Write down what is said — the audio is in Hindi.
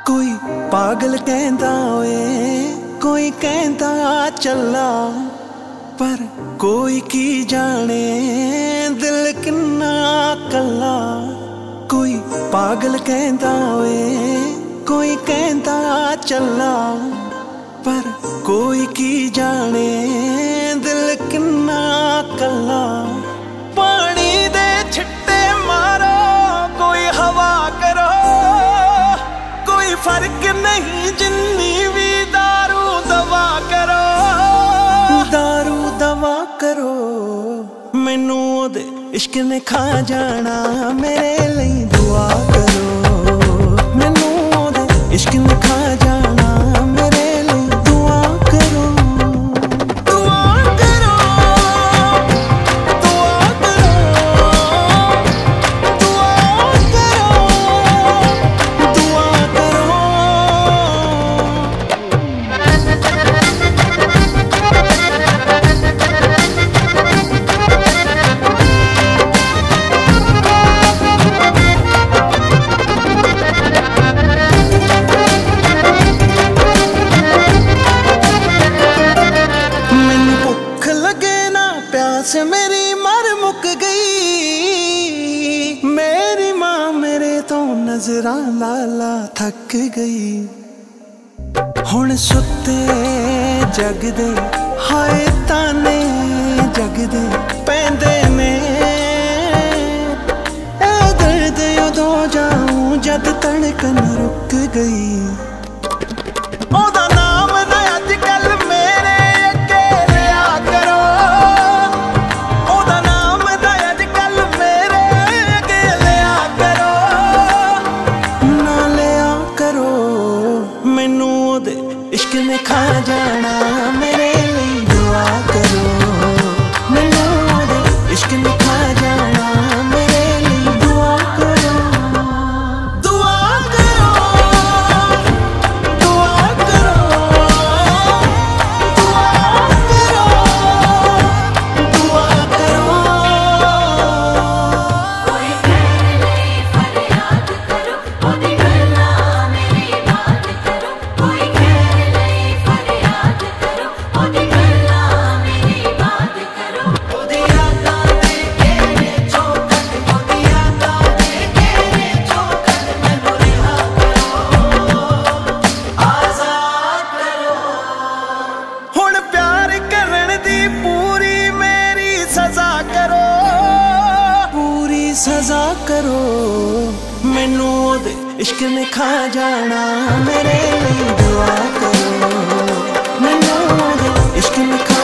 कोई पागल कहंदा ओए कोई कहंदा चला, पर कोई की जाने दिल किन्ना कला। कोई पागल कहंदा ओए कोई कहंदा चला, पर कोई की जाने दिल किन्ना कला। पानी दे छिट्टे मारो कोई हवा करो, कोई फर्क नहीं जिन्नी भी दारू दवा करो। दारू दवा करो मैनू ओदे इश्क ने खा जाना, मेरे लिए दुआ करो। मैनू ओदे इश्क ने खा जाना, मेरे लिए दुआ करो। दुआ करो दुआ करो दुआ करो दुआ करो। प्यास मेरी मर मुक गई, मेरी माँ मेरे तो नजरा लाला थक गई। हुण सुते जगदे हाय ताने जगदे पैंदे ने, ए दर्द उदों जाऊं जद धड़कन रुक गई। ओदा नाम ना अजकल मेरे अगे लिया करो, ओदा नाम ना अजकल मेरे अगे लिया करो। ना लिया करो मैनू ओदे इश्क ने खा जाना, मेरे लिए दुआ करो। मैनू ओदे इश्क ने खा जाना, मेरे लिए दुआ करो। दुआ करो दुआ करो दुआ करो दुआ करो। कोई मेरे लिए फरियाद करो, ओदी गल्लां मेरी बात करो। कोई मेरे लिए फरियाद करो, ओदी गल्लां मेरी बात करो। ओदी यादां दे घेरे चौखट, ओदी यादां दे घेरे चौखट। मैनू रिहा करो, आजाद करो। हुण प्यार करन दी पूरी मेरी सजा करो, पूरी सजा करो। मैनू ओदे इश्क ने खा जाना, मेरे लिए दुआ करो। मैनू ओदे इश्क ने खा